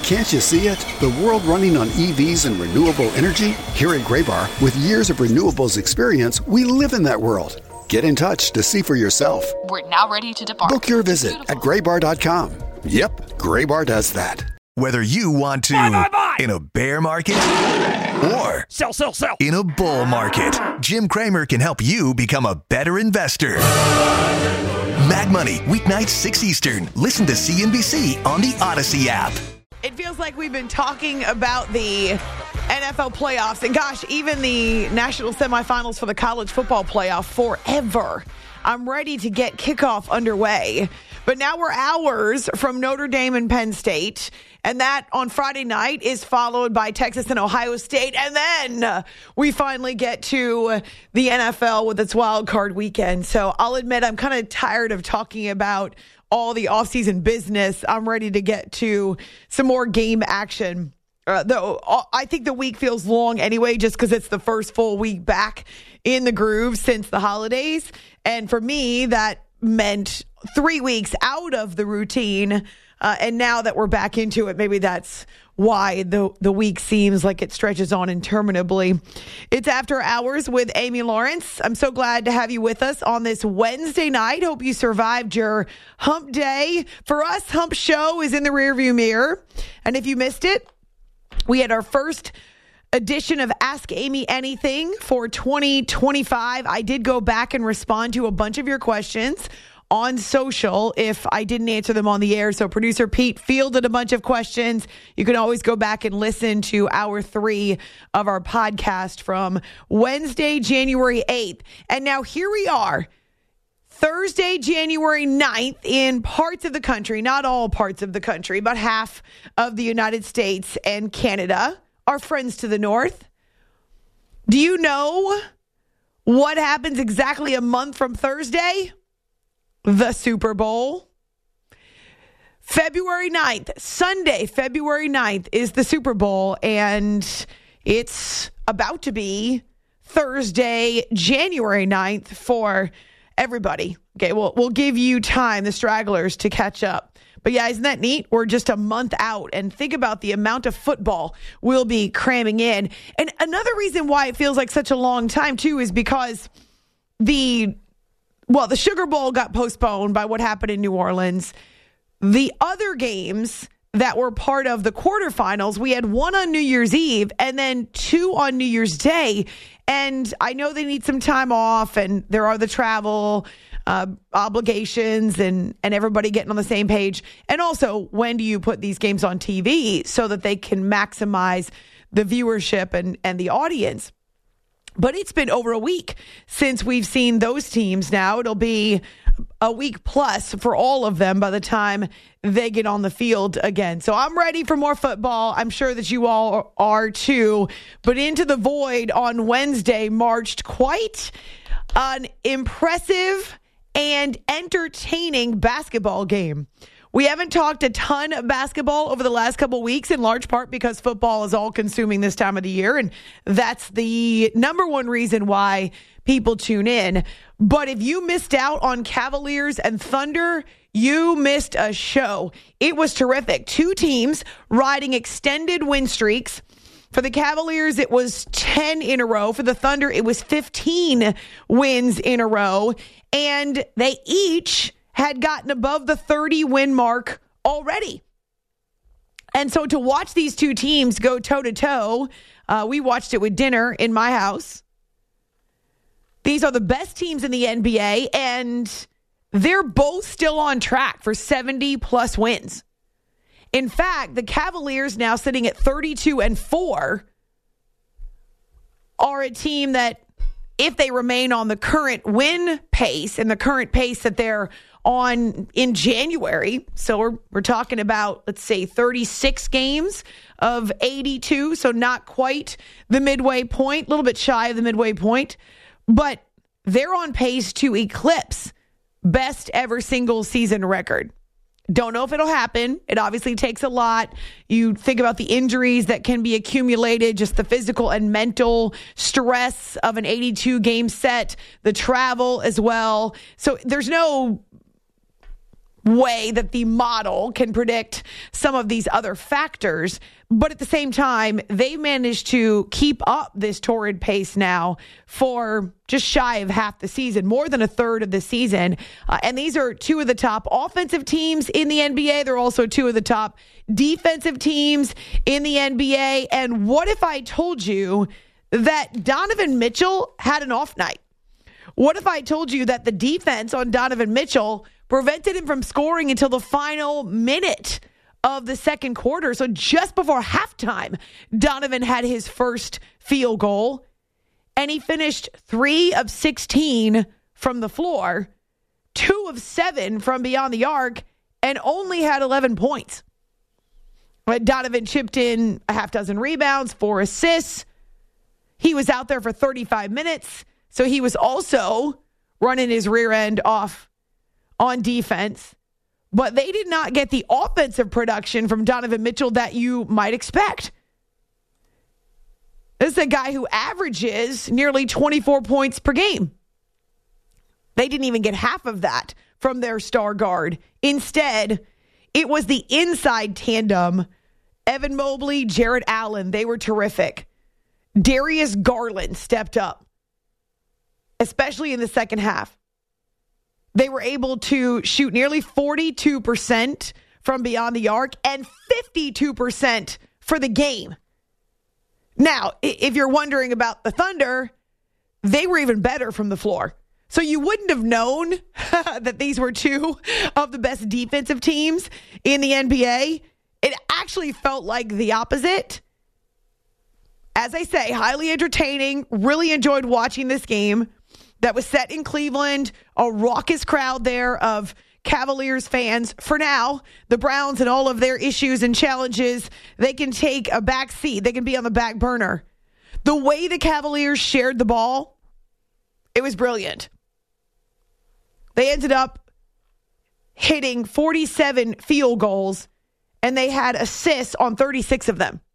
Can't you see it? The world running on EVs and renewable energy? Here at Graybar, with years of renewables experience, we live in that world. Get in touch to see for yourself. We're now ready to depart. Book your visit at graybar.com. Yep, Graybar does that. Whether you want to in a bear market or sell in a bull market, Jim Cramer can help you become a better investor. Mad Money, weeknights 6 Eastern. Listen to CNBC on the Odyssey app. It feels like we've been talking about the NFL playoffs and gosh, even the national semifinals for the college football playoff forever. I'm ready to get kickoff underway. But now we're hours from Notre Dame and Penn State. And that on Friday night is followed by Texas and Ohio State. And then we finally get to the NFL with its wild card weekend. So I'll admit I'm kind of tired of talking about all the offseason business. I'm ready to get to some more game action. Though I think the week feels long anyway, just because it's the first full week back in the groove since the holidays. And for me, that meant 3 weeks out of the routine. And now that we're back into it, maybe that's why the week seems like it stretches on interminably. It's After Hours with Amy Lawrence. I'm so glad to have you with us on this Wednesday night. Hope you survived your hump day. For us, hump show is in the rearview mirror. And if you missed it, we had our first edition of Ask Amy Anything for 2025. I did go back and respond to a bunch of your questions on social if I didn't answer them on the air. So producer Pete fielded a bunch of questions. You can always go back and listen to hour 3 of our podcast from Wednesday, January 8th. And now here we are, Thursday, January 9th in parts of the country, not all parts of the country, but half of the United States and Canada, our friends to the north. Do you know what happens exactly a month from Thursday? The Super Bowl. February 9th, Sunday, February 9th is the Super Bowl, and it's about to be Thursday, January 9th for everybody. Okay, we'll give you time, the stragglers, to catch up. But yeah, isn't that neat? We're just a month out, and think about the amount of football we'll be cramming in. And another reason why it feels like such a long time, too, is because the Sugar Bowl got postponed by what happened in New Orleans. The other games that were part of the quarterfinals, we had one on New Year's Eve and then 2 on New Year's Day. And I know they need some time off, and there are the travel obligations and everybody getting on the same page. And also, when do you put these games on TV so that they can maximize the viewership and the audience? But it's been over a week since we've seen those teams now. It'll be a week plus for all of them by the time they get on the field again. So I'm ready for more football. I'm sure that you all are too. But Into the Void on Wednesday marched quite an impressive and entertaining basketball game. We haven't talked a ton of basketball over the last couple of weeks, in large part because football is all consuming this time of the year. And that's the number one reason why people tune in. But if you missed out on Cavaliers and Thunder, you missed a show. It was terrific. 2 teams riding extended win streaks. For the Cavaliers, it was 10 in a row. For the Thunder, it was 15 wins in a row. And they each had gotten above the 30-win mark already. And so to watch these 2 teams go toe-to-toe, we watched it with dinner in my house. These are the best teams in the NBA, and they're both still on track for 70-plus wins. In fact, the Cavaliers, now sitting at 32-4, are a team that, if they remain on the current win pace and the current pace that they're on in January, so we're talking about, let's say, 36 games of 82, so not quite the midway point, a little bit shy of the midway point, but they're on pace to eclipse best ever single season record. Don't know if it'll happen. It obviously takes a lot. You think about the injuries that can be accumulated, just the physical and mental stress of an 82-game set, the travel as well. So there's no way that the model can predict some of these other factors. But at the same time, they managed to keep up this torrid pace now for just shy of half the season, more than a third of the season. And these are two of the top offensive teams in the NBA. They're also two of the top defensive teams in the NBA. And what if I told you that Donovan Mitchell had an off night? What if I told you that the defense on Donovan Mitchell prevented him from scoring until the final minute of the second quarter? So just before halftime, Donovan had his first field goal, and he finished 3 of 16 from the floor, 2 of 7 from beyond the arc, and only had 11 points. But Donovan chipped in a half dozen rebounds, 4 assists. He was out there for 35 minutes, so he was also running his rear end off on defense. But they did not get the offensive production from Donovan Mitchell that you might expect. This is a guy who averages nearly 24 points per game. They didn't even get half of that from their star guard. Instead, it was the inside tandem, Evan Mobley, Jarrett Allen. They were terrific. Darius Garland stepped up, especially in the second half. They were able to shoot nearly 42% from beyond the arc and 52% for the game. Now, if you're wondering about the Thunder, they were even better from the floor. So you wouldn't have known that these were two of the best defensive teams in the NBA. It actually felt like the opposite. As I say, highly entertaining. Really enjoyed watching this game that was set in Cleveland. A raucous crowd there of Cavaliers fans. For now, the Browns and all of their issues and challenges, they can take a back seat. They can be on the back burner. The way the Cavaliers shared the ball, it was brilliant. They ended up hitting 47 field goals, and they had assists on 36 of them.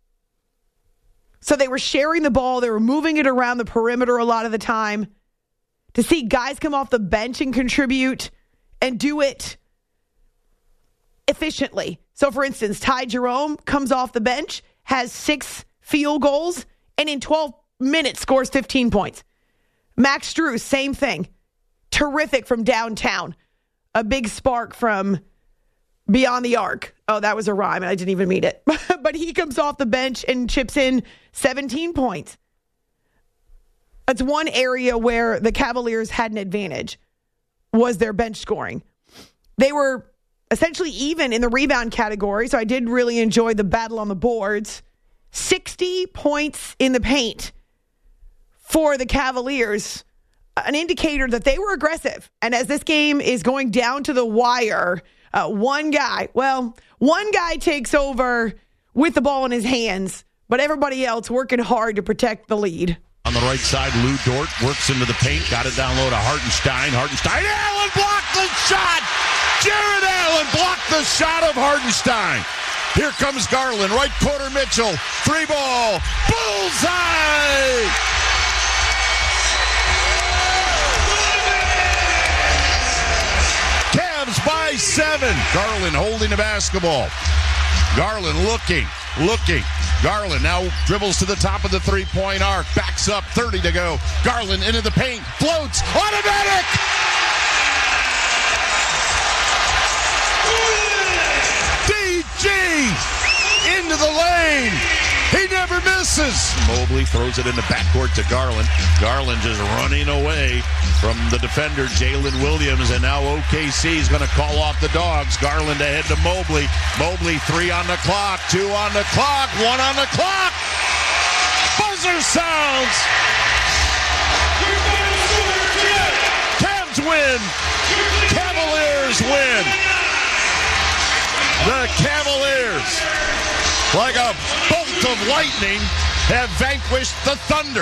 So they were sharing the ball. They were moving it around the perimeter a lot of the time. To see guys come off the bench and contribute and do it efficiently. So, for instance, Ty Jerome comes off the bench, has 6 field goals, and in 12 minutes scores 15 points. Max Strus, same thing. Terrific from downtown. A big spark from beyond the arc. Oh, that was a rhyme, and I didn't even mean it. But he comes off the bench and chips in 17 points. That's one area where the Cavaliers had an advantage, was their bench scoring. They were essentially even in the rebound category, so I did really enjoy the battle on the boards. 60 points in the paint for the Cavaliers, an indicator that they were aggressive. And as this game is going down to the wire, one guy takes over with the ball in his hands, but everybody else working hard to protect the lead. On the right side, Lou Dort works into the paint. Got it down low to Hartenstein. Allen blocked the shot. Jarrett Allen blocked the shot of Hartenstein. Here comes Garland. Right corner, Mitchell. 3-ball. Bullseye! Cavs by 7. Garland holding the basketball. Garland looking. Garland now dribbles to the top of the three-point arc. Backs up, 30 to go. Garland into the paint. Floats. Automatic! DG into the lane. He never misses. Mobley throws it in the backcourt to Garland. Garland just running away from the defender, Jalen Williams. And now OKC is going to call off the dogs. Garland ahead to Mobley. Mobley, 3 on the clock, 2 on the clock, 1 on the clock. Buzzer sounds. Cavs win. Cavaliers win. The Cavaliers, like a bolt of lightning, have vanquished the Thunder.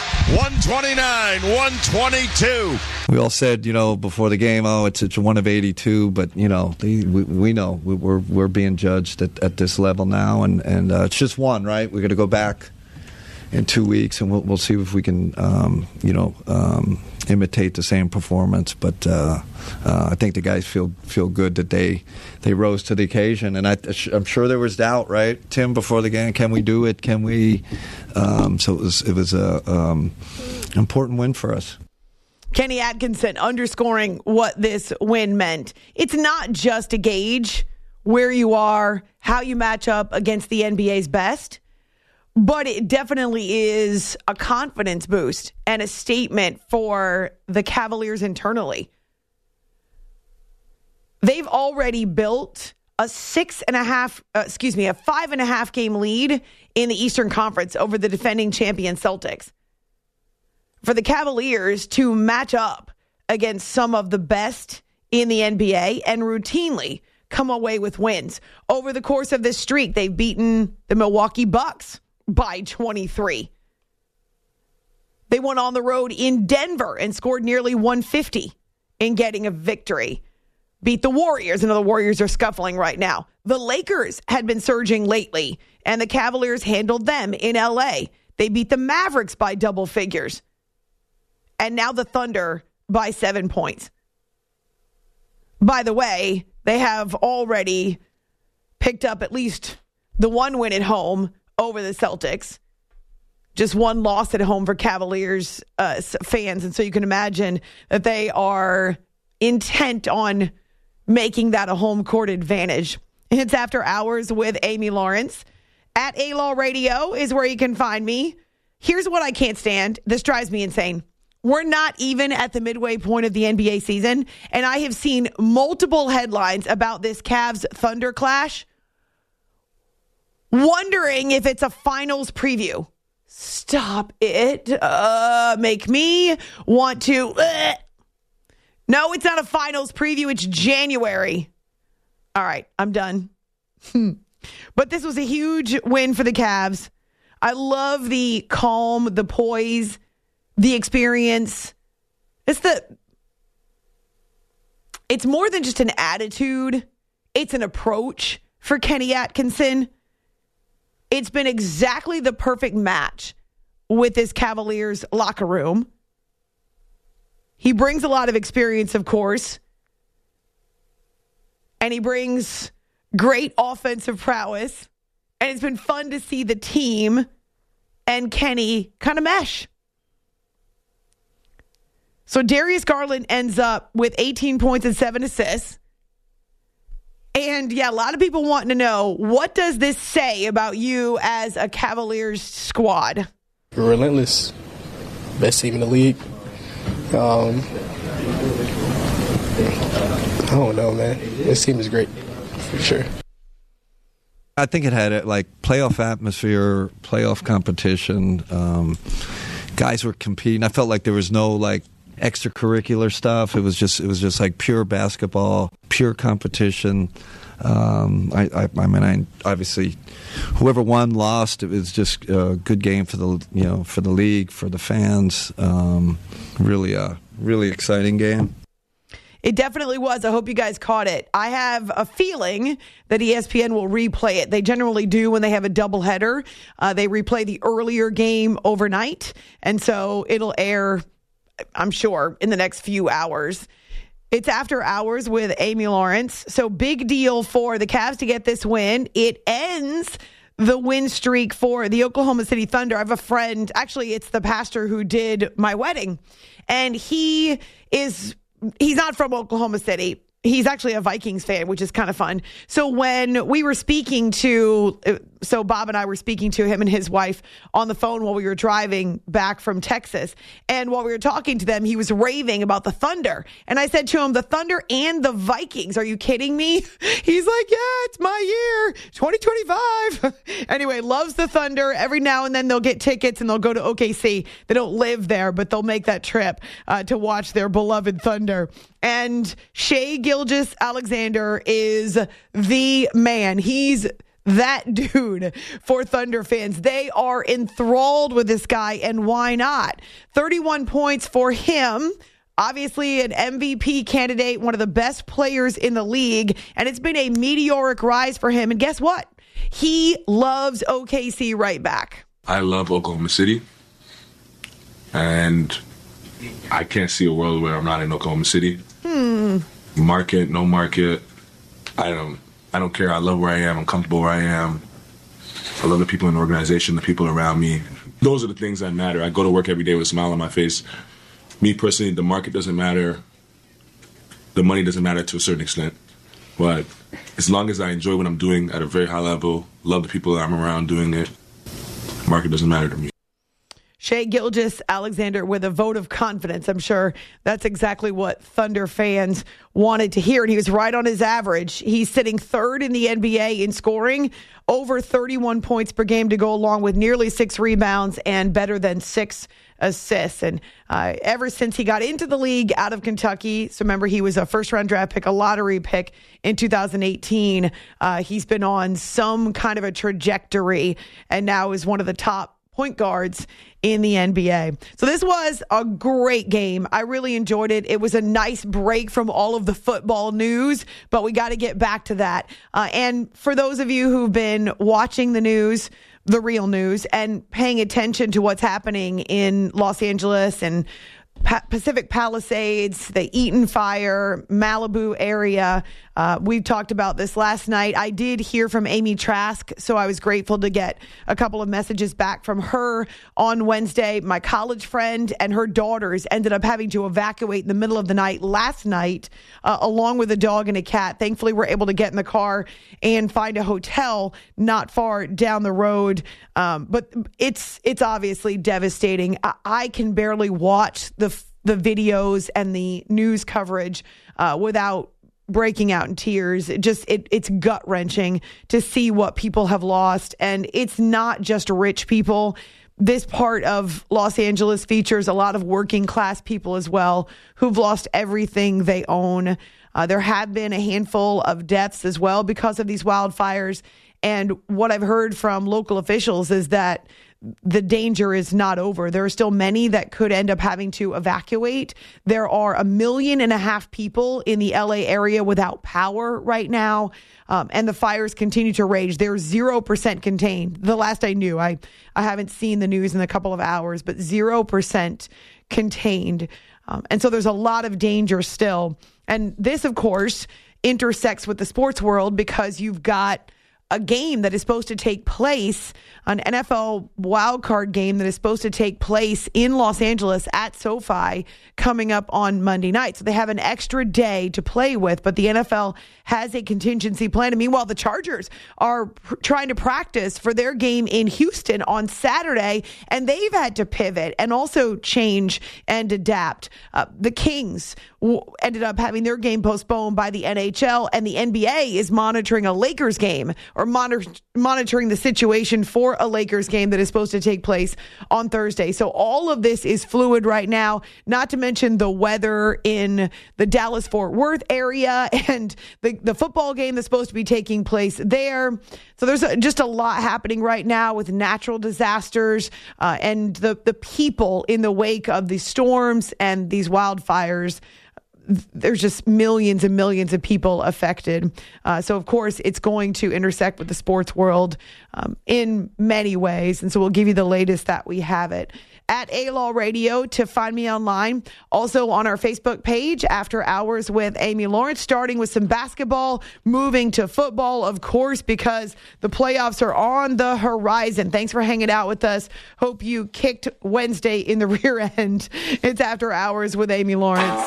129-122. We all said, before the game, it's 1 of 82, but we know we're being judged at this level now, and it's just one, right? We're going to go back in 2 weeks, and we'll see if we can, imitate the same performance. But I think the guys feel good that they rose to the occasion, and I'm sure there was doubt, right, Tim, before the game. Can we do it? Can we? So it was a important win for us. Kenny Atkinson underscoring what this win meant. It's not just a gauge where you are, how you match up against the NBA's best, but it definitely is a confidence boost and a statement for the Cavaliers internally. They've already built a 5.5 game lead in the Eastern Conference over the defending champion Celtics. For the Cavaliers to match up against some of the best in the NBA and routinely come away with wins. Over the course of this streak, they've beaten the Milwaukee Bucks by 23. They went on the road in Denver and scored nearly 150 in getting a victory. Beat the Warriors, and the Warriors are scuffling right now. The Lakers had been surging lately, and the Cavaliers handled them in LA. They beat the Mavericks by double figures. And now the Thunder by 7 points. By the way, they have already picked up at least the one win at home over the Celtics. Just one loss at home for Cavaliers fans. And so you can imagine that they are intent on making that a home court advantage. It's After Hours with Amy Lawrence. At A-Law Radio is where you can find me. Here's what I can't stand. This drives me insane. We're not even at the midway point of the NBA season, and I have seen multiple headlines about this Cavs-Thunder clash, wondering if it's a finals preview. Stop it. Make me want to... No, it's not a finals preview. It's January. All right, I'm done. But this was a huge win for the Cavs. I love the calm, the poise, the experience. It's more than just an attitude. It's an approach for Kenny Atkinson. It's been exactly the perfect match with this Cavaliers locker room. He brings a lot of experience, of course. And he brings great offensive prowess. And it's been fun to see the team and Kenny kind of mesh. So Darius Garland ends up with 18 points and 7 assists. And yeah, a lot of people wanting to know, what does this say about you as a Cavaliers squad? We're relentless. Best team in the league. I don't know, man. This team is great, for sure. I think it had playoff atmosphere, playoff competition. Guys were competing. I felt like there was no extracurricular stuff. It was just like pure basketball, pure competition. Obviously, whoever won, lost. It was just a good game for the league, for the fans. Really a really exciting game. It definitely was. I hope you guys caught it. I have a feeling that ESPN will replay it. They generally do when they have a doubleheader. They replay the earlier game overnight, and so it'll air, I'm sure, in the next few hours. It's After Hours with Amy Lawrence. So big deal for the Cavs to get this win. It ends the win streak for the Oklahoma City Thunder. I have a friend, actually it's the pastor who did my wedding, and he's not from Oklahoma City. He's actually a Vikings fan, which is kind of fun. So when we were Bob and I were speaking to him and his wife on the phone while we were driving back from Texas. And while we were talking to them, he was raving about the Thunder. And I said to him, the Thunder and the Vikings, are you kidding me? He's like, yeah, it's my year, 2025. Anyway, loves the Thunder. Every now and then they'll get tickets and they'll go to OKC. They don't live there, but they'll make that trip to watch their beloved Thunder. And Shai Gilgeous-Alexander is the man. He's that dude for Thunder fans. They are enthralled with this guy, and why not? 31 points for him. Obviously an MVP candidate, one of the best players in the league, and it's been a meteoric rise for him. And guess what? He loves OKC right back. I love Oklahoma City, and I can't see a world where I'm not in Oklahoma City. Market, no market, I don't care. I love where I am. I'm comfortable where I am. I love the people in the organization, the people around me. Those are the things that matter. I go to work every day with a smile on my face. Me personally, the market doesn't matter. The money doesn't matter to a certain extent. But as long as I enjoy what I'm doing at a very high level, love the people that I'm around doing it, market doesn't matter to me. Shai Gilgeous-Alexander with a vote of confidence. I'm sure that's exactly what Thunder fans wanted to hear. And he was right on his average. He's sitting third in the NBA in scoring, over 31 points per game to go along with nearly 6 rebounds and better than 6 assists. And ever since he got into the league out of Kentucky, so remember he was a first-round draft pick, a lottery pick in 2018, he's been on some kind of a trajectory and now is one of the top point guards in the NBA. So this was a great game. I really enjoyed it. It was a nice break from all of the football news, but we got to get back to that. And for those of you who've been watching the news, the real news, and paying attention to what's happening in Los Angeles and Pacific Palisades, the Eaton Fire, Malibu area. We've talked about this last night. I did hear from Amy Trask, so I was grateful to get a couple of messages back from her on Wednesday. My college friend and her daughters ended up having to evacuate in the middle of the night last night, along with a dog and a cat. Thankfully, we're able to get in the car and find a hotel not far down the road. But it's obviously devastating. I can barely watch the videos and the news coverage without breaking out in tears. It's gut-wrenching to see what people have lost. And it's not just rich people. This part of Los Angeles features a lot of working class people as well who've lost everything they own. There have been a handful of deaths as well because of these wildfires. And what I've heard from local officials is that the danger is not over. There are still many that could end up having to evacuate. There are 1.5 million people in the LA area without power right now. And the fires continue to rage. They're 0% contained. The last I knew, I haven't seen the news in a couple of hours, but 0% contained. And so there's a lot of danger still. And this, of course, intersects with the sports world because you've got a game that is supposed to take place, an NFL wildcard game that is supposed to take place in Los Angeles at SoFi coming up on Monday night. So they have an extra day to play with, but the NFL has a contingency plan. And meanwhile, the Chargers are trying to practice for their game in Houston on Saturday, and they've had to pivot and also change and adapt. The Kings ended up having their game postponed by the NHL, and the NBA is monitoring a Lakers game, or monitoring the situation for a Lakers game that is supposed to take place on Thursday. So all of this is fluid right now, not to mention the weather in the Dallas-Fort Worth area and the football game that's supposed to be taking place there. So there's just a lot happening right now with natural disasters and the people in the wake of these storms and these wildfires. There's just millions and millions of people affected. So, of course, it's going to intersect with the sports world in many ways. And so we'll give you the latest that we have it. At A-Law Radio to find me online. Also on our Facebook page, After Hours with Amy Lawrence, starting with some basketball, moving to football, of course, because the playoffs are on the horizon. Thanks for hanging out with us. Hope you kicked Wednesday in the rear end. It's After Hours with Amy Lawrence.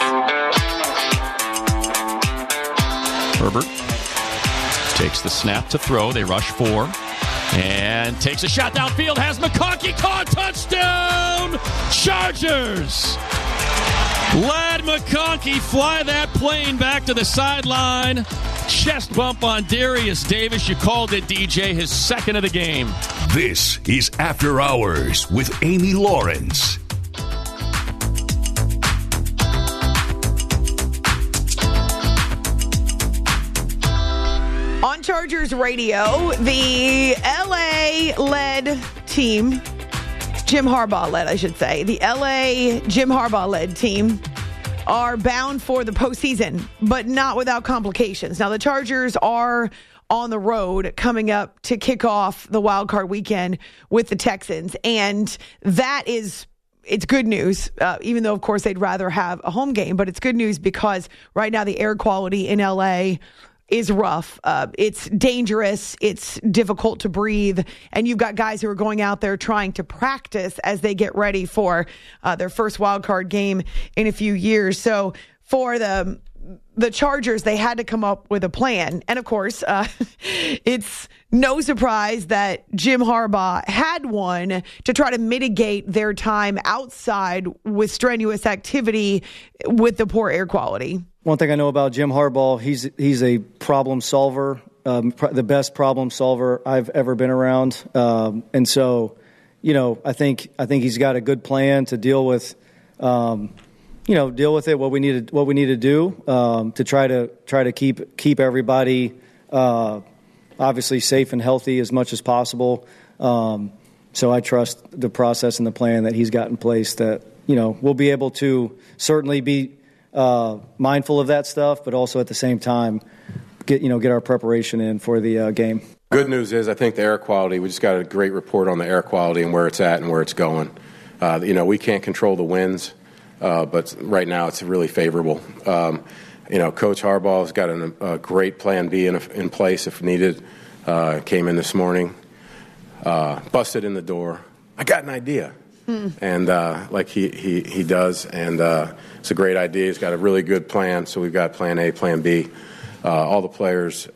Herbert takes the snap to throw. They rush 4. And takes a shot downfield. Has McConkey caught. Touchdown! Chargers! Let McConkey fly that plane back to the sideline. Chest bump on Darius Davis. You called it, DJ. His second of the game. This is After Hours with Amy Lawrence. On Chargers Radio, the LA-led team, Jim Harbaugh-led, I should say, the LA Jim Harbaugh-led team are bound for the postseason, but not without complications. Now, the Chargers are on the road coming up to kick off the wild card weekend with the Texans. And it's good news, even though, of course, they'd rather have a home game. But it's good news because right now the air quality in L.A. is rough. It's dangerous. It's difficult to breathe. And you've got guys who are going out there trying to practice as they get ready for their first wild card game in a few years. So for the Chargers, they had to come up with a plan. And, of course, it's no surprise that Jim Harbaugh had one to try to mitigate their time outside with strenuous activity with the poor air quality. One thing I know about Jim Harbaugh, he's a problem solver, the best problem solver I've ever been around. And so, I think he's got a good plan to deal with it, what we need to do to try to keep everybody obviously safe and healthy as much as possible. So I trust the process and the plan that he's got in place that, we'll be able to certainly be mindful of that stuff, but also at the same time get our preparation in for the game. Good news is I think the air quality, we just got a great report on the air quality and where it's at and where it's going. We can't control the winds. But right now it's really favorable. Coach Harbaugh has got a great plan B in place if needed. Came in this morning, busted in the door. I got an idea. And like he does, and it's a great idea. He's got a really good plan, so we've got plan A, plan B. All the players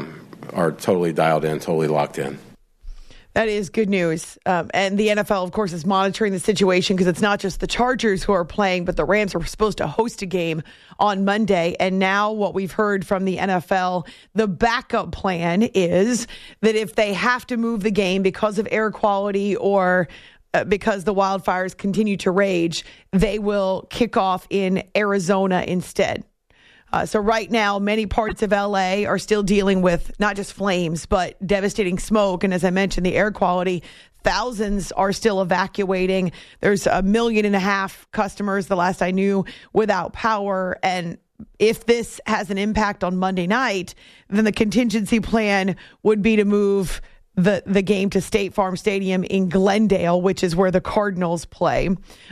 are totally dialed in, totally locked in. That is good news. And the NFL, of course, is monitoring the situation because it's not just the Chargers who are playing, but the Rams are supposed to host a game on Monday. And now what we've heard from the NFL, the backup plan is that if they have to move the game because of air quality or because the wildfires continue to rage, they will kick off in Arizona instead. So right now, many parts of L.A. are still dealing with not just flames, but devastating smoke. And as I mentioned, the air quality, thousands are still evacuating. There's 1.5 million customers, the last I knew, without power. And if this has an impact on Monday night, then the contingency plan would be to move the game to State Farm Stadium in Glendale, which is where the Cardinals play.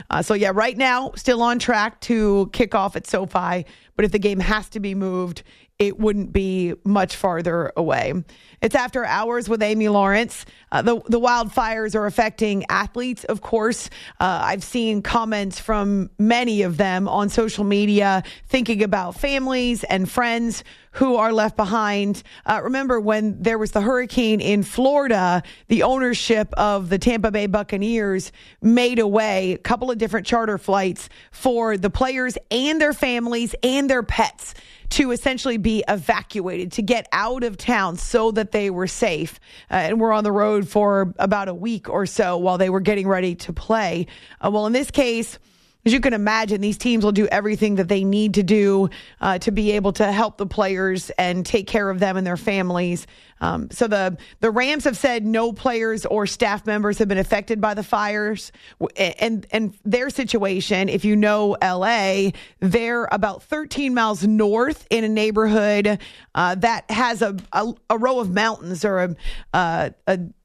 Right now, still on track to kick off at SoFi. But if the game has to be moved, it wouldn't be much farther away. It's After Hours with Amy Lawrence. The wildfires are affecting athletes, of course. I've seen comments from many of them on social media thinking about families and friends who are left behind. Remember when there was the hurricane in Florida, the ownership of the Tampa Bay Buccaneers made a couple of different charter flights for the players and their families and their pets to essentially be evacuated, to get out of town so that they were safe. And were on the road for about a week or so while they were getting ready to play. In this case, as you can imagine, these teams will do everything that they need to do to be able to help the players and take care of them and their families. So the Rams have said no players or staff members have been affected by the fires. And their situation, if you know L.A., they're about 13 miles north in a neighborhood that has a row of mountains or a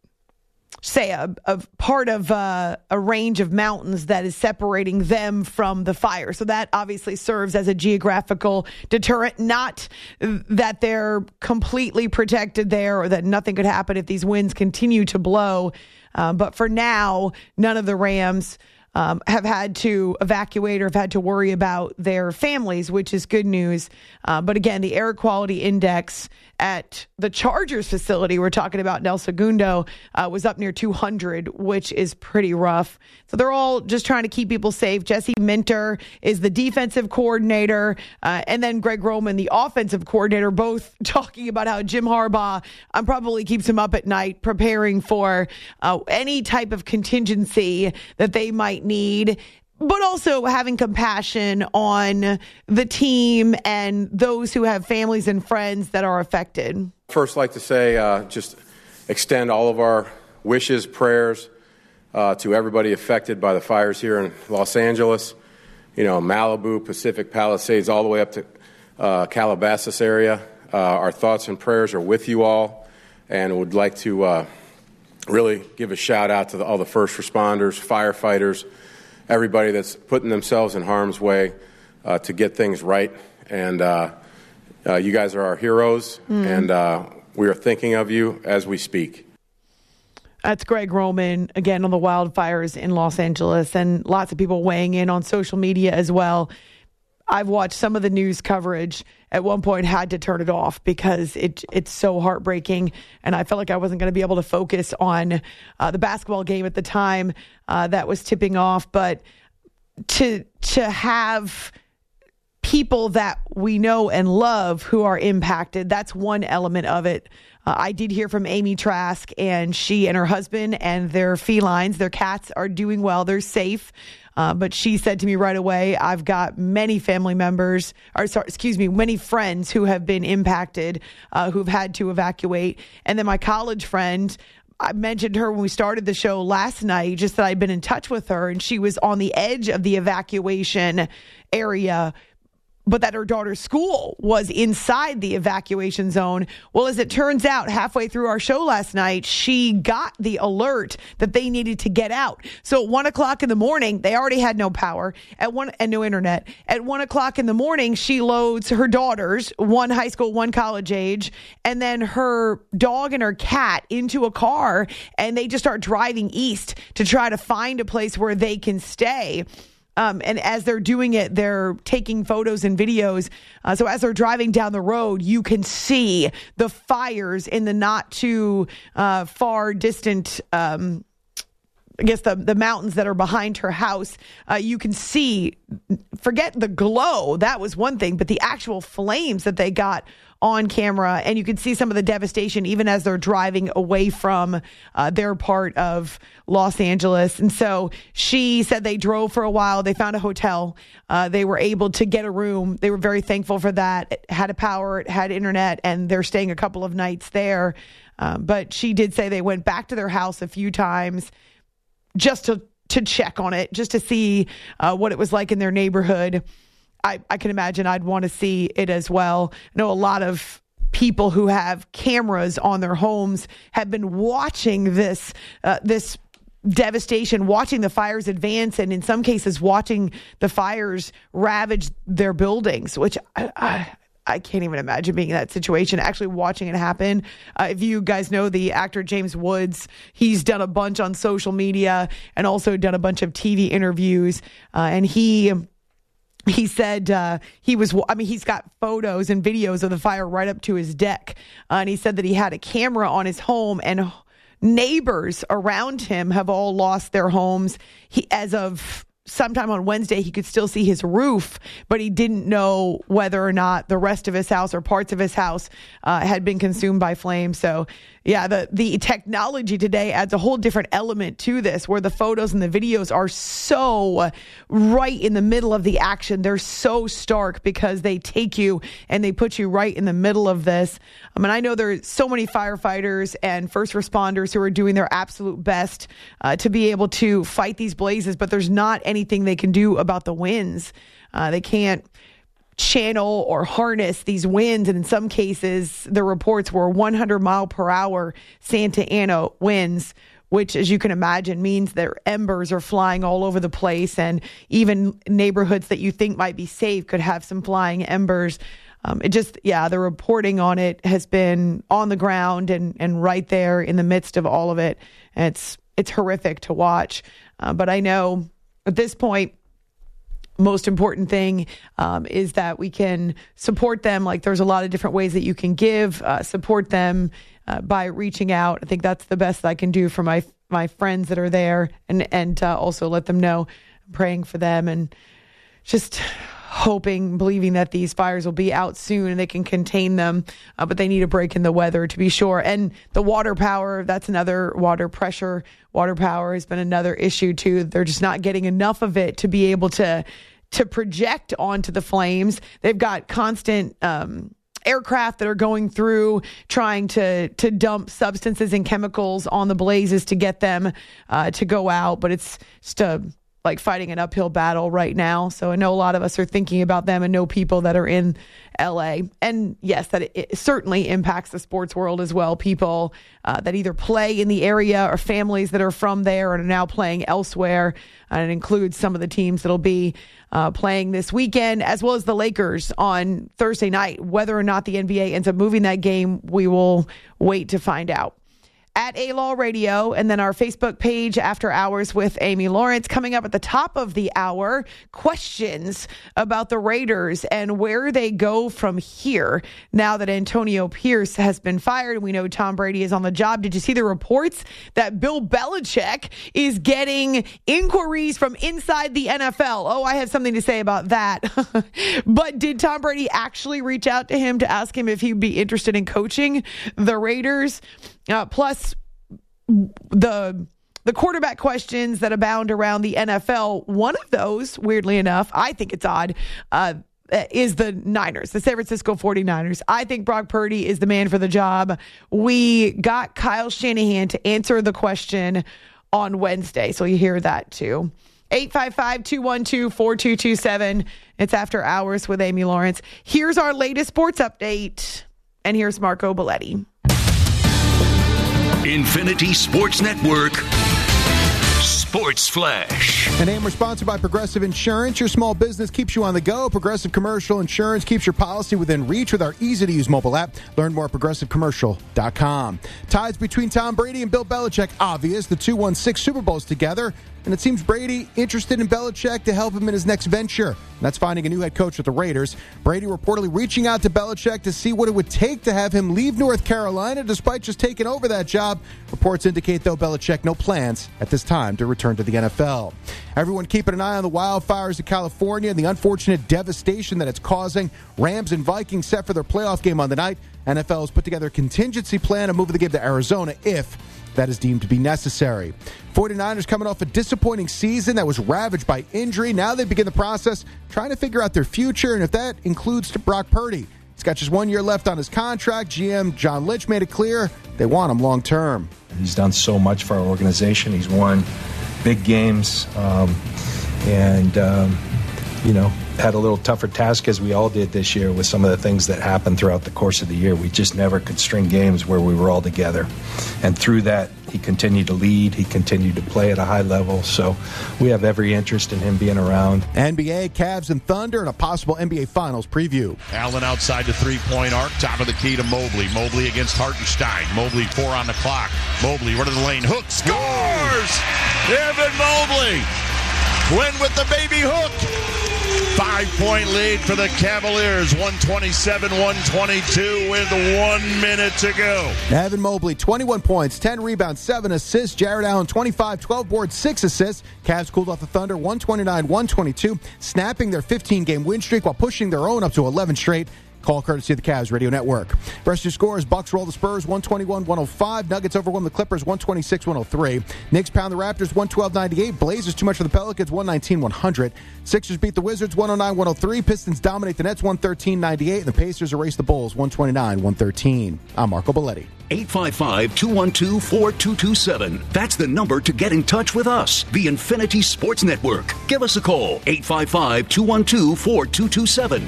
part of a range of mountains that is separating them from the fire. So that obviously serves as a geographical deterrent. Not that they're completely protected there or that nothing could happen if these winds continue to blow. But for now, none of the Rams have had to evacuate or have had to worry about their families, which is good news. But again, the air quality index at the Chargers facility, we're talking about in El Segundo, was up near 200, which is pretty rough. So they're all just trying to keep people safe. Jesse Minter is the defensive coordinator, and then Greg Roman, the offensive coordinator, both talking about how Jim Harbaugh probably keeps him up at night preparing for any type of contingency that they might need, but also having compassion on the team and those who have families and friends that are affected. First, I'd like to say just extend all of our wishes, prayers to everybody affected by the fires here in Los Angeles, Malibu, Pacific Palisades, all the way up to Calabasas area. Our thoughts and prayers are with you all, and would like to really give a shout out to all the first responders, firefighters, everybody that's putting themselves in harm's way to get things right. And you guys are our heroes, and we are thinking of you as we speak. That's Greg Roman, again, on the wildfires in Los Angeles, and lots of people weighing in on social media as well. I've watched some of the news coverage. At one point, had to turn it off because it's so heartbreaking, and I felt like I wasn't going to be able to focus on the basketball game at the time that was tipping off. But to have people that we know and love who are impacted, that's one element of it. I did hear from Amy Trask, and she and her husband and their felines, their cats, are doing well. They're safe. But she said to me right away, I've got many family members, many friends who have been impacted, who've had to evacuate. And then my college friend, I mentioned her when we started the show last night, just that I'd been in touch with her, and she was on the edge of the evacuation area, but that her daughter's school was inside the evacuation zone. Well, as it turns out, halfway through our show last night, she got the alert that they needed to get out. So at 1 o'clock in the morning, they already had no power and no internet. At 1 o'clock in the morning, she loads her daughters, one high school, one college age, and then her dog and her cat into a car, and they just start driving east to try to find a place where they can stay. And as they're doing it, they're taking photos and videos. So as they're driving down the road, you can see the fires in the not too far distant, I guess the mountains that are behind her house. You can see, forget the glow, that was one thing, but the actual flames that they got on camera, and you can see some of the devastation even as they're driving away from their part of Los Angeles. And so she said they drove for a while. They found a hotel. They were able to get a room. They were very thankful for that. It had a power, it had internet, and they're staying a couple of nights there. But she did say they went back to their house a few times just to check on it, just to see what it was like in their neighborhood. I can imagine I'd want to see it as well. I know a lot of people who have cameras on their homes have been watching this devastation, watching the fires advance, and in some cases watching the fires ravage their buildings, which I can't even imagine being in that situation, actually watching it happen. If you guys know the actor James Woods, he's done a bunch on social media and also done a bunch of TV interviews, and he said he's got photos and videos of the fire right up to his deck. And he said that he had a camera on his home, and neighbors around him have all lost their homes. As of sometime on Wednesday, he could still see his roof, but he didn't know whether or not the rest of his house or parts of his house had been consumed by flames. So yeah, the technology today adds a whole different element to this, where the photos and the videos are so right in the middle of the action. They're so stark because they take you and they put you right in the middle of this. I mean, I know there are so many firefighters and first responders who are doing their absolute best to be able to fight these blazes, but there's not anything they can do about the winds. They can't channel or harness these winds, and in some cases the reports were 100 mile per hour Santa Ana winds, which, as you can imagine, means their embers are flying all over the place, and even neighborhoods that you think might be safe could have some flying embers. The reporting on it has been on the ground and right there in the midst of all of it, and it's horrific to watch. But I know at this point, most important thing is that we can support them. Like, there's a lot of different ways that you can give, support them by reaching out. I think that's the best I can do for my friends that are there, and also let them know I'm praying for them, and just hoping, believing that these fires will be out soon and they can contain them. But they need a break in the weather, to be sure. And the water power, that's another water pressure. Water power has been another issue too. They're just not getting enough of it to be able to project onto the flames. They've got constant aircraft that are going through trying to dump substances and chemicals on the blazes to get them to go out. But it's just like fighting an uphill battle right now. So I know a lot of us are thinking about them and know people that are in LA. And yes, that it certainly impacts the sports world as well. People that either play in the area or families that are from there and are now playing elsewhere. And it includes some of the teams that'll be playing this weekend, as well as the Lakers on Thursday night. Whether or not the NBA ends up moving that game, we will wait to find out. At A-Law Radio, and then our Facebook page, After Hours with Amy Lawrence. Coming up at the top of the hour, questions about the Raiders and where they go from here now that Antonio Pierce has been fired and we know Tom Brady is on the job. Did you see the reports that Bill Belichick is getting inquiries from inside the NFL? Oh, I have something to say about that. But did Tom Brady actually reach out to him to ask him if he'd be interested in coaching the Raiders? Plus, the quarterback questions that abound around the NFL. One of those, weirdly enough, I think it's odd, is the Niners, the San Francisco 49ers. I think Brock Purdy is the man for the job. We got Kyle Shanahan to answer the question on Wednesday, so you hear that too. 855-212-4227. It's After Hours with Amy Lawrence. Here's our latest sports update, and here's Marco Belletti. Infinity Sports Network Sports Flash. And we're sponsored by Progressive Insurance. Your small business keeps you on the go. Progressive Commercial Insurance keeps your policy within reach with our easy-to-use mobile app. Learn more at ProgressiveCommercial.com. Ties between Tom Brady and Bill Belichick obvious. The two won 6 Super Bowls together. And it seems Brady interested in Belichick to help him in his next venture. And that's finding a new head coach with the Raiders. Brady reportedly reaching out to Belichick to see what it would take to have him leave North Carolina despite just taking over that job. Reports indicate, though, Belichick no plans at this time to return to the NFL. Everyone keeping an eye on the wildfires in California and the unfortunate devastation that it's causing. Rams and Vikings set for their playoff game on the night. NFL has put together a contingency plan to move the game to Arizona if that is deemed to be necessary. 49ers coming off a disappointing season that was ravaged by injury. Now they begin the process trying to figure out their future, and if that includes to Brock Purdy. He's got just 1 year left on his contract. GM John Lynch made it clear they want him long term. He's done so much for our organization. He's won big games had a little tougher task, as we all did this year, with some of the things that happened throughout the course of the year. We just never could string games where we were all together. And through that, he continued to lead. He continued to play at a high level. So we have every interest in him being around. NBA, Cavs, and Thunder, and a possible NBA Finals preview. Allen outside the three-point arc. Top of the key to Mobley. Mobley against Hartenstein. Mobley 4 on the clock. Mobley run to the lane. Hook scores! Evan Mobley. Win with the baby hook. 5-point lead for the Cavaliers, 127-122 with 1 minute to go. Evan Mobley, 21 points, 10 rebounds, 7 assists. Jared Allen, 25, 12 boards, 6 assists. Cavs cooled off the Thunder, 129-122, snapping their 15-game win streak while pushing their own up to 11 straight. Call courtesy of the Cavs Radio Network. Rest of your scores: Bucks roll the Spurs 121-105. Nuggets overwhelm the Clippers 126-103. Knicks pound the Raptors 112-98. Blazers too much for the Pelicans 119-100. Sixers beat the Wizards 109-103. Pistons dominate the Nets 113-98. And the Pacers erase the Bulls 129-113. I'm Marco Belletti. 855-212-4227. That's the number to get in touch with us, the Infinity Sports Network. Give us a call, 855-212-4227.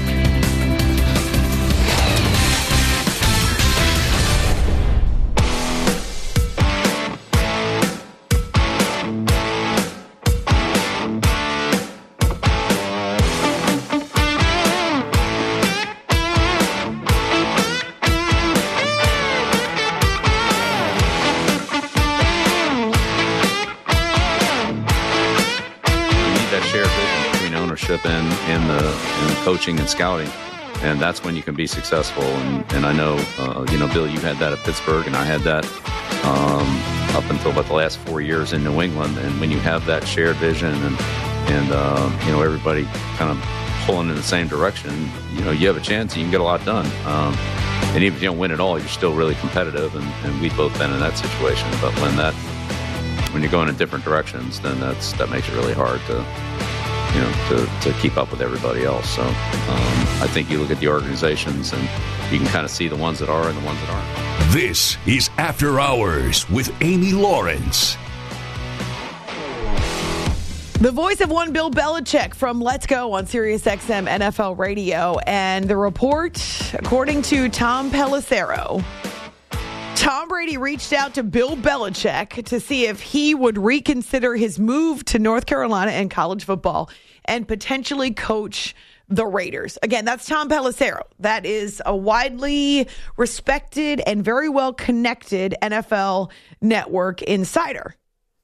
in the coaching and scouting, and that's when you can be successful. And I know, Bill, you had that at Pittsburgh, and I had that up until about the last 4 years in New England. And when you have that shared vision and everybody kind of pulling in the same direction, you have a chance. You can get a lot done. And even if you don't win it all, you're still really competitive. And we've both been in that situation. But when you're going in different directions, then that makes it really hard to keep up with everybody else. So I think you look at the organizations and you can kind of see the ones that are and the ones that aren't. This is After Hours with Amy Lawrence. The voice of one Bill Belichick from Let's Go on SiriusXM NFL Radio. And the report, according to Tom Pelissero, Tom Brady reached out to Bill Belichick to see if he would reconsider his move to North Carolina and college football and potentially coach the Raiders. Again, that's Tom Pelissero. That is a widely respected and very well connected NFL Network insider.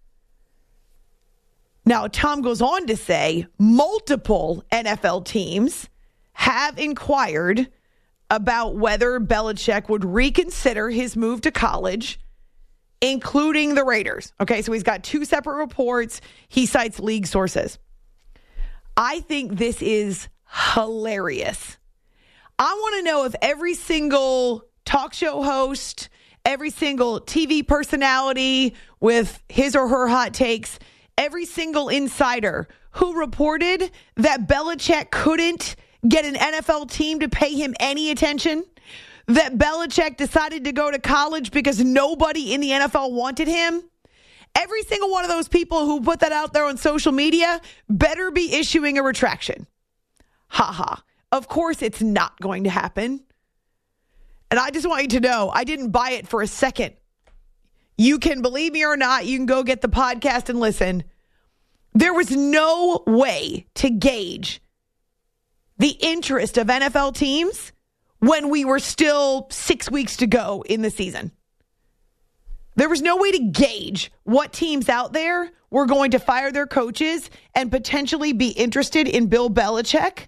Now, Tom goes on to say multiple NFL teams have inquired about whether Belichick would reconsider his move to college, including the Raiders. Okay, so he's got two separate reports. He cites league sources. I think this is hilarious. I want to know if every single talk show host, every single TV personality with his or her hot takes, every single insider who reported that Belichick couldn't get an NFL team to pay him any attention, that Belichick decided to go to college because nobody in the NFL wanted him. Every single one of those people who put that out there on social media better be issuing a retraction. Ha. Of course it's not going to happen. And I just want you to know, I didn't buy it for a second. You can believe me or not, you can go get the podcast and listen. There was no way to gauge the interest of NFL teams when we were still 6 weeks to go in the season. There was no way to gauge what teams out there were going to fire their coaches and potentially be interested in Bill Belichick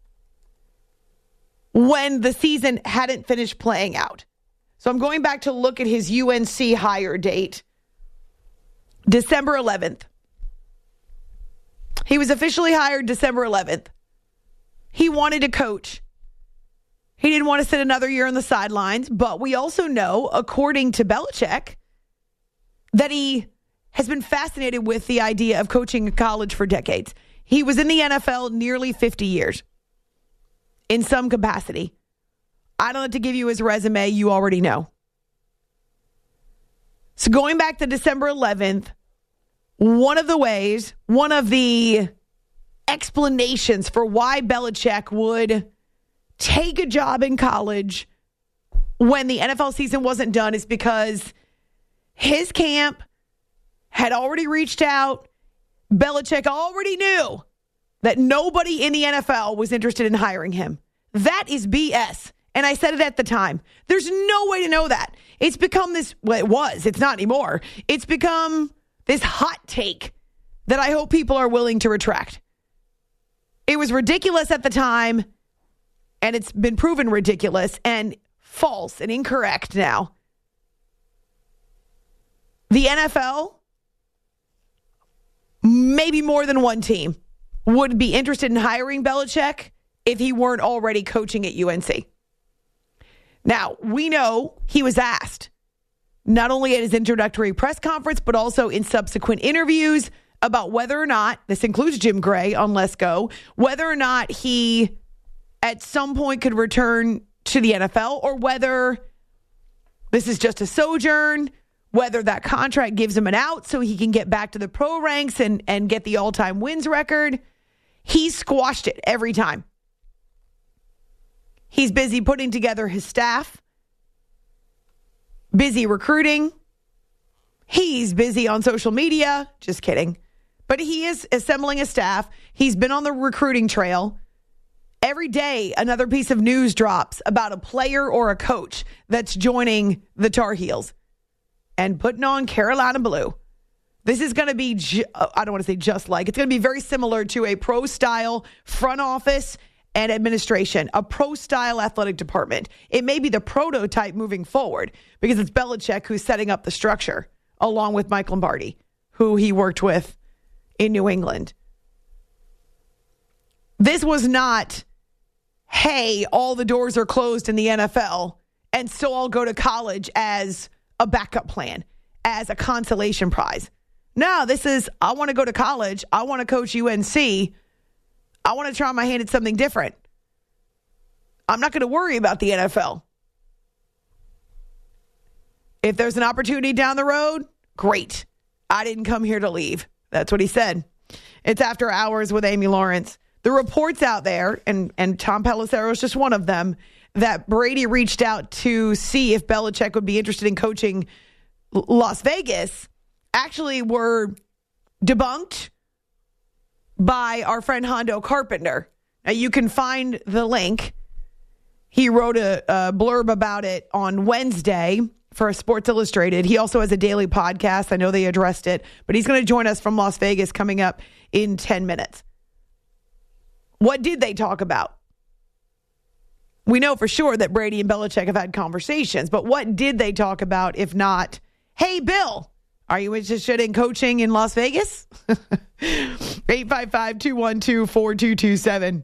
when the season hadn't finished playing out. So I'm going back to look at his UNC hire date, December 11th. He was officially hired December 11th. He wanted to coach. He didn't want to sit another year on the sidelines, but we also know, according to Belichick, that he has been fascinated with the idea of coaching college for decades. He was in the NFL nearly 50 years in some capacity. I don't have to give you his resume. You already know. So going back to December 11th, one of the explanations for why Belichick would take a job in college when the NFL season wasn't done is because his camp had already reached out. Belichick already knew that nobody in the NFL was interested in hiring him. That is BS. And I said it at the time. There's no way to know that. It's become this, well, it was. It's not anymore. It's become this hot take that I hope people are willing to retract. It was ridiculous at the time, and it's been proven ridiculous and false and incorrect now. The NFL, maybe more than one team, would be interested in hiring Belichick if he weren't already coaching at UNC. Now, we know he was asked, not only at his introductory press conference, but also in subsequent interviews about whether or not, this includes Jim Gray on Let's Go, whether or not he at some point could return to the NFL or whether this is just a sojourn, whether that contract gives him an out so he can get back to the pro ranks and get the all-time wins record. He squashed it every time. He's busy putting together his staff, busy recruiting. He's busy on social media. Just kidding. But he is assembling a staff. He's been on the recruiting trail. Every day, another piece of news drops about a player or a coach that's joining the Tar Heels and putting on Carolina blue. This is going to be, I don't want to say just like, it's going to be very similar to a pro-style front office and administration, a pro-style athletic department. It may be the prototype moving forward because it's Belichick who's setting up the structure, along with Mike Lombardi, who he worked with in New England. This was not, hey, all the doors are closed in the NFL, and so I'll go to college as a backup plan, as a consolation prize. No, this is, I want to go to college. I want to coach UNC. I want to try my hand at something different. I'm not going to worry about the NFL. If there's an opportunity down the road, great. I didn't come here to leave. That's what he said. It's After Hours with Amy Lawrence. The reports out there, and Tom Pelissero is just one of them, that Brady reached out to see if Belichick would be interested in coaching Las Vegas, actually were debunked by our friend Hondo Carpenter. Now, you can find the link. He wrote a blurb about it on Wednesday for Sports Illustrated. He also has a daily podcast. I know they addressed it, but he's going to join us from Las Vegas coming up in 10 minutes. What did they talk about? We know for sure that Brady and Belichick have had conversations, but what did they talk about if not, hey, Bill, are you interested in coaching in Las Vegas? 855-212-4227.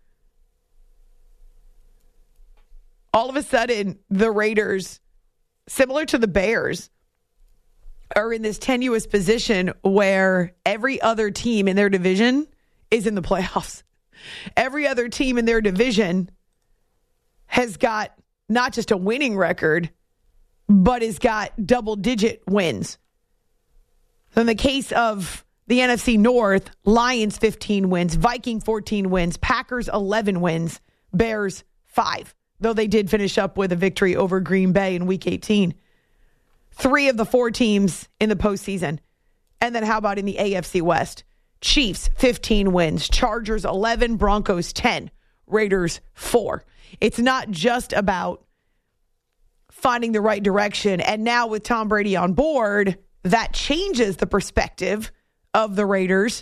All of a sudden, the Raiders, similar to the Bears, are in this tenuous position where every other team in their division is in the playoffs. Every other team in their division has got not just a winning record, but has got double-digit wins. So in the case of the NFC North, Lions 15 wins, Viking 14 wins, Packers 11 wins, Bears 5, though they did finish up with a victory over Green Bay in Week 18. 3 of the 4 teams in the postseason. And then how about in the AFC West? Chiefs 15 wins, Chargers 11, Broncos 10, Raiders 4. It's not just about finding the right direction. And now with Tom Brady on board, that changes the perspective of the Raiders.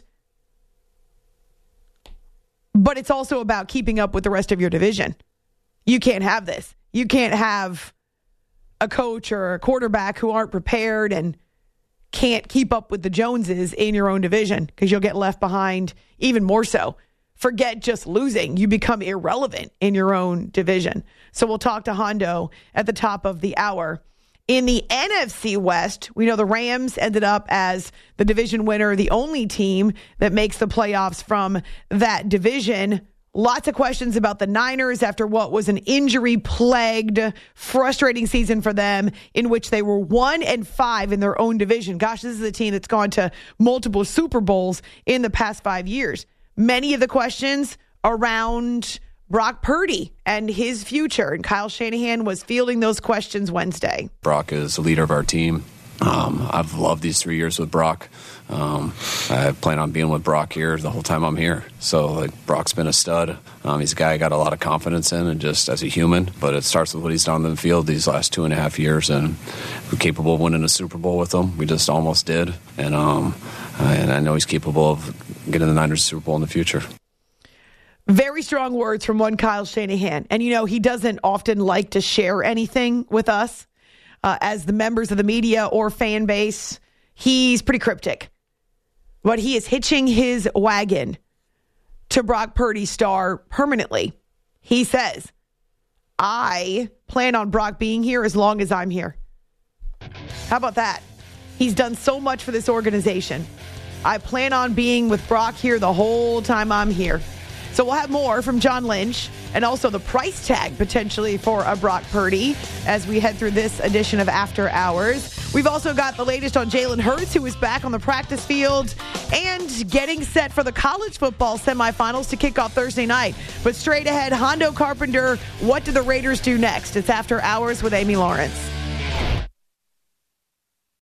But it's also about keeping up with the rest of your division. You can't have this. You can't have a coach or a quarterback who aren't prepared and can't keep up with the Joneses in your own division, because you'll get left behind even more so. Forget just losing. You become irrelevant in your own division. So we'll talk to Hondo at the top of the hour. In the NFC West, we know the Rams ended up as the division winner, the only team that makes the playoffs from that division. Lots of questions about the Niners after what was an injury-plagued, frustrating season for them, in which they were 1-5 in their own division. Gosh, this is a team that's gone to multiple Super Bowls in the past 5 years. Many of the questions around Brock Purdy and his future, and Kyle Shanahan was fielding those questions Wednesday. Brock is the leader of our team. I've loved these 3 years with Brock. I plan on being with Brock here the whole time I'm here. So, Brock's been a stud. He's a guy I got a lot of confidence in, and just as a human. But it starts with what he's done on the field these last 2.5 years, and we're capable of winning a Super Bowl with him. We just almost did, and I know he's capable of getting the Niners Super Bowl in the future. Very strong words from one Kyle Shanahan. And, he doesn't often like to share anything with us as the members of the media or fan base. He's pretty cryptic. But he is hitching his wagon to Brock Purdy's star permanently. He says, I plan on Brock being here as long as I'm here. How about that? He's done so much for this organization. I plan on being with Brock here the whole time I'm here. So we'll have more from John Lynch, and also the price tag potentially for a Brock Purdy as we head through this edition of After Hours. We've also got the latest on Jalen Hurts, who is back on the practice field and getting set for the college football semifinals to kick off Thursday night. But straight ahead, Hondo Carpenter, what do the Raiders do next? It's After Hours with Amy Lawrence.